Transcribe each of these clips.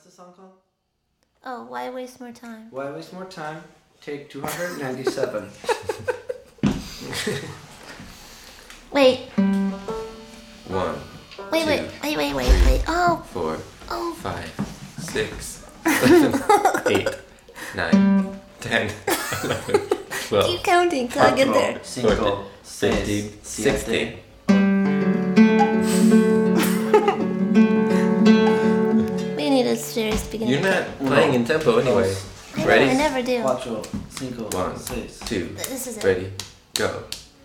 What's the song called? Oh, Why Waste More Time? Why Waste More Time? Take 297. Wait. 1, Wait. Oh. 4, Oh. 5, 6, 7, 8, 9, 10, 11, 12. Keep counting till I get there. 5, 15, 16. We need a serious beginning. You're not playing in tempo anyway. Ready? I never do. 4, 5, 1, 6. 2, This is it. ready, go.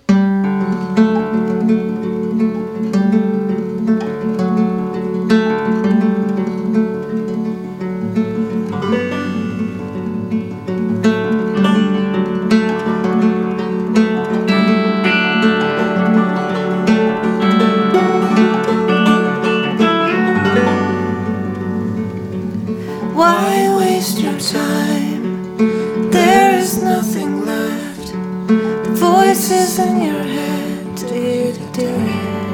Why waste your time? There is nothing left. The voices in your head, dear, dear.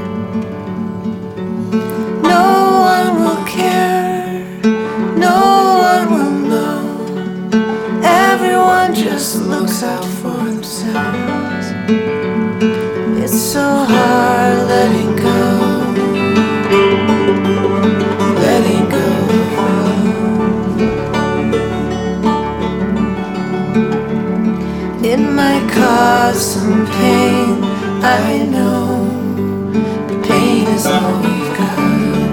No one will care. No one will know. Everyone just looks out for themselves. It's so hard letting go. Letting go. It might cause some pain, I know. The pain is all we've got.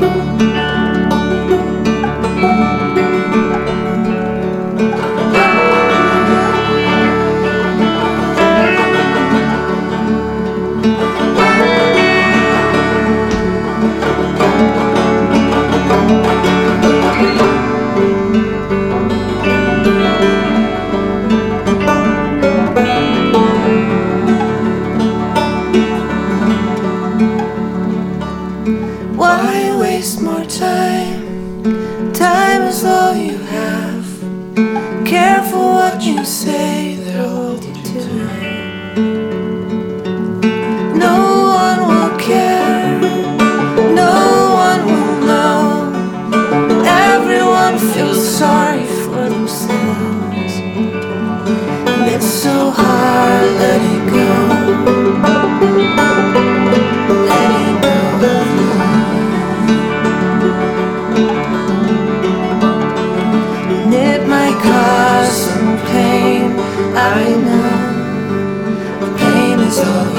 Why waste more time? Time is all you have. Careful what you say, they'll hold you tonight. No one will care. No one will know. Everyone feels sorry for themselves. And it's so hard letting go. Letting go. And it might cause some pain, I know. The pain is all